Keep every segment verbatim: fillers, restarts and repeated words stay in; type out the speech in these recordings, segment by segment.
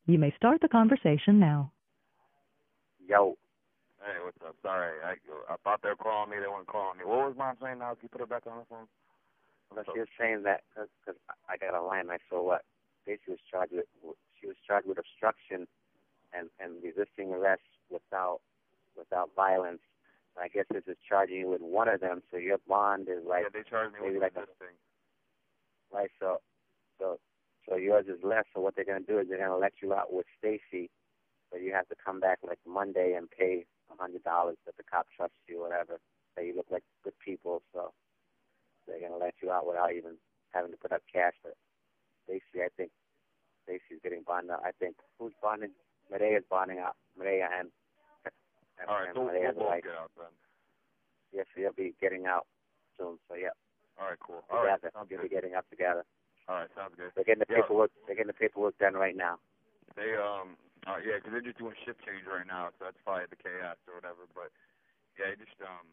You may start the conversation now. Yo, Hey, what's up? Sorry, I I thought they were calling me. They weren't calling me. What was mom saying now? Can you put it back on the phone? so she was saying that because I got a line. I saw what basically was charged with. She was charged with obstruction and and resisting arrest without without violence. I guess this is charging you with one of them, so your bond is like Yeah, they charged me maybe with like a, resisting. right. So so so yours is less. So what they're gonna do is they're gonna let you out with Stacy. So you have to come back like Monday and pay a hundred dollars that the cop trusts you, or whatever. Say you look like good people, so they're gonna let you out without even having to put up cash. But Stacy, I think Stacy's getting bonded out. I think who's bonding? Medea's bonding out. Medea and and, All right, and so we'll Medea's both wife. get out then. Yes, so you'll be getting out soon. So yeah, All right, cool. All right, together. sounds You'll good. be getting up together. All right, sounds good. They're getting the Yeah. paperwork. They're getting the paperwork done right now. They um, uh, yeah, 'cause they're just doing shift change right now, so that's probably the chaos or whatever. But yeah, it just um,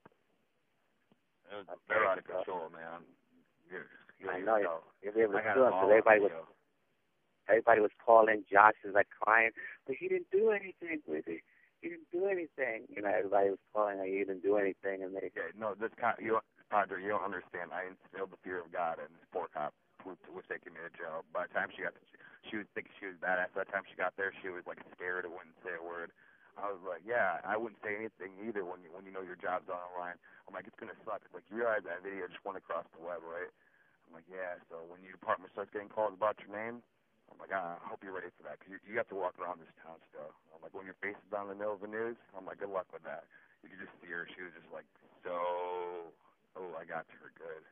it was, Okay, they're out of so control, man. You're, you're, I know you. know, You'll be able I to got do it it because all everybody on was video. everybody was calling. Josh is like crying, but he didn't do anything with it. He didn't do anything. You know, everybody was calling like he didn't do anything, and they Yeah, no, this kind, you, Padre, you don't understand. I instilled the fear of God in this poor cop who was taking me to jail. By the time she got, to, she was thinking she was badass. By the time she got there, she was like scared and wouldn't say a word. I was like, yeah, I wouldn't say anything either when you when you know your job's on the line. I'm like, it's gonna suck. It's like you realize that video just went across the web, right? I'm like, yeah. So when your department starts getting calls about your name, I'm like, ah, I hope you're ready for that because you, you have to walk around this town still. I'm like, when your face is on the middle of the news, I'm like, good luck with that. You could just see her. She was just like, so, oh, I got to her good.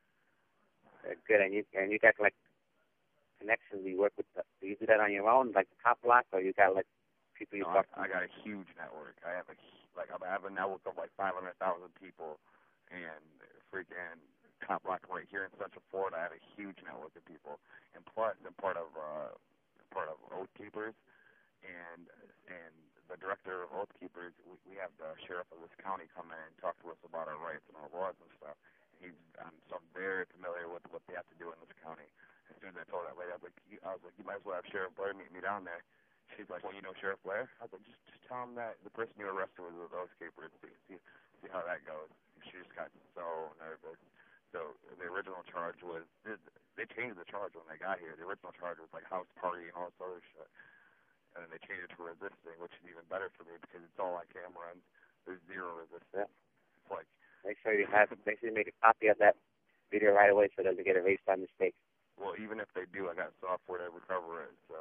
they're good. And you and you got like connections. You work with. The, do you do that on your own, like the cop block, or you got like people you No, I, talk I to? got a huge network. I have a hu- like I have a network of like five hundred thousand people, and freaking Top Block right here in Central Florida. I have a huge network of people, and plus I'm part of uh part of Oath Keepers, and and the director of Oath Keepers. We, we have the sheriff of this county come in and talk to us about our rights and our laws and stuff. And he's um, so I'm very familiar with what they have to do in this county. As soon as I told that lady, I was like, you, I was like, you might as well have Sheriff Blair meet me down there. She's like, well, you know Sheriff Blair? I was like, just just tell him that the person you arrested was a Oath Keeper and see see see how that goes. And she just got so nervous. So the original charge was they changed the charge when they got here. The original charge was like house party and all this other shit, and then they changed it to resisting, which is even better for me because it's all on camera and there's zero resisting. Yeah. It's like Make sure you have. Make sure you make a copy of that video right away so it doesn't get erased by mistake. well, even if they do, I got software to recover it. So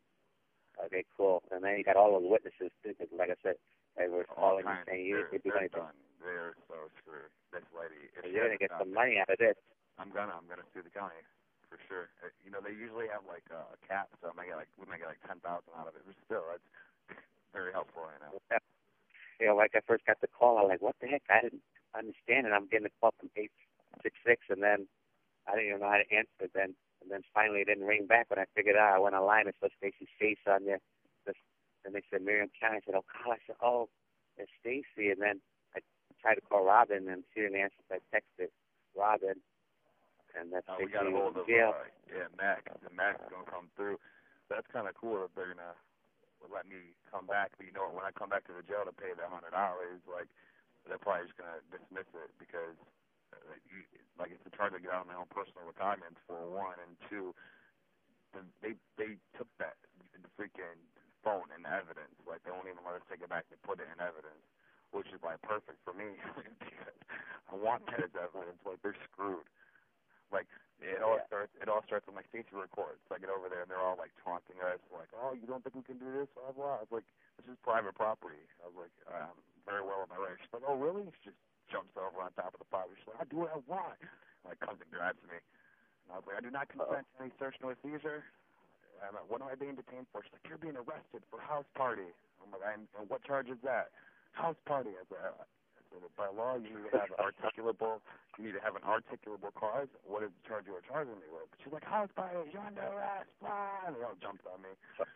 Okay, cool. And then you got all those witnesses too, 'cause like I said, they were all calling and kinds, saying you they're didn't do they're anything. done. They're so screwed. This lady, if So she you're gonna hasn't get stopped some it, money out of this. I'm gonna I'm gonna sue the county for sure. Uh, You know, they usually have like uh, a cap, so I might get like we might get like ten thousand out of it. But still, that's very helpful right now. You know, like I first got the call, I'm like, what the heck? I didn't understand it. I'm getting a call from eight six six, and then I didn't even know how to answer it. Then and then finally it didn't ring back. When I figured out, I went online and saw Stacy's face on there. This, and they said Miriam County. I said, oh, God. I said, oh, it's Stacy. And then I tried to call Robin, and she didn't answer. So I texted Robin, and that's Uh, we Stacy got a was hold in of jail. uh, yeah Max, and Max is gonna come through. That's kind of cool that they're gonna let me come back. But you know what? When I come back to the jail to pay the hundred dollars, like they're probably just gonna dismiss it because uh, like, you, like it's a charge to get out of my own personal retirement for one, and two, the, they they took that the freaking phone in evidence. Like they won't even let us take it back. They put it in evidence, which is like perfect for me because I want that as evidence. Like they're screwed. Like it all Yeah. starts. It all starts with my Stacey records. So I get over there and they're all like taunting us, like, "Oh, you don't think we can do this?" Blah blah. I was like, "This is private property." I was like, um, "Very well in my right." She's like, "Oh, really?" She just jumps over on top of the property. She's like, "I do what I want." Like comes and grabs me. And I was like, "I do not consent to any search nor seizure." I'm like, "What am I being detained for?" She's like, "You're being arrested for house party." I'm like, "And what charge is that?" House party. I was like, "Uh, so by law, you need to have an articulable, you need to have an articulable cause. What is the charge you are charging me with?" But she's like, "House party, you're under arrest, blah," and they all jumped on me.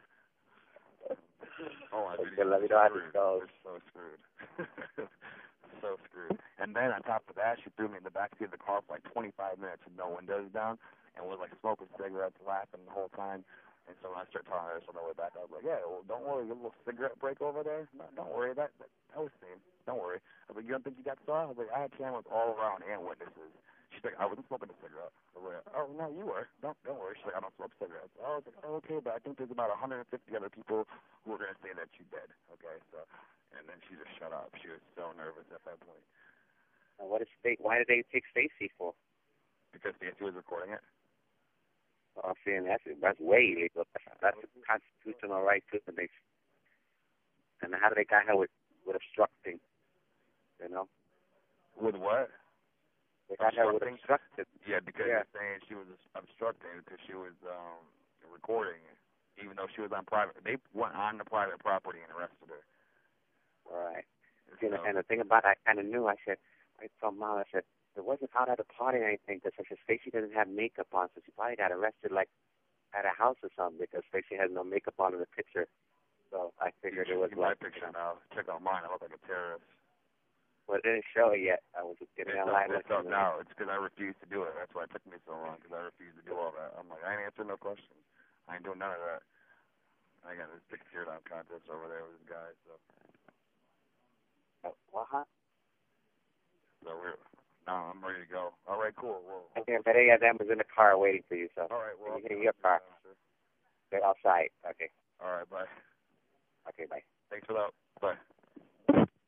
Oh, my Okay, video let me is know how screwed. this goes. They're so screwed. So screwed. And then on top of that, she threw me in the backseat of the car for like twenty-five minutes with no windows down, and was like smoking cigarettes, laughing the whole time. And so when I started telling her this on the way back, I was like, yeah, well, don't worry, your little cigarette break over there, no, don't worry, that, that that was seen. Don't worry. I was like, you don't think you got saw? I was like, I had cameras all around and witnesses. She's like, I wasn't smoking a cigarette. I was like, oh, no, you were. Don't don't worry. She's like, I don't smoke cigarettes. I was like, oh, okay, but I think there's about one hundred fifty other people who are going to say that you did. Okay, so, and then she just shut up. She was so nervous at that point. And what is state? Why did they take Stacy for? Because Stacey was recording it. Well, I'm saying that's that's way illegal. That's, that's a constitutional right too. And they and how do they got her with with obstructing? You know. With what? They got her with obstructing? obstructed. Yeah, because yeah. they're saying she was obstructing because she was um recording, even though she was on private. They went on the private property and arrested her. Right. So, and, and the thing about it, I kind of knew. I said, I told Mom, I said, it wasn't out at a party or anything. Because I said, Stacy doesn't have makeup on, so she probably got arrested like at a house or something because Stacy has no makeup on in the picture. So I figured you, it was you like. My picture now. Check out mine. I look like a terrorist. Well, it didn't show it yet. I was just getting it's online. It's up now. It's because I refused to do it. That's why it took me so long, because I refused to do all that. I'm like, I ain't answering no questions. I ain't doing none of that. I got this big teardown contest over there with this guy, so. Uh, what? Huh? So we're, no, I'm ready to go. All right, cool. Well, okay, but yeah, them was in the car waiting for you, so. All right, well. You your car. Sure. They're outside. Okay. All right, bye. Okay, bye. Thanks for that. Bye.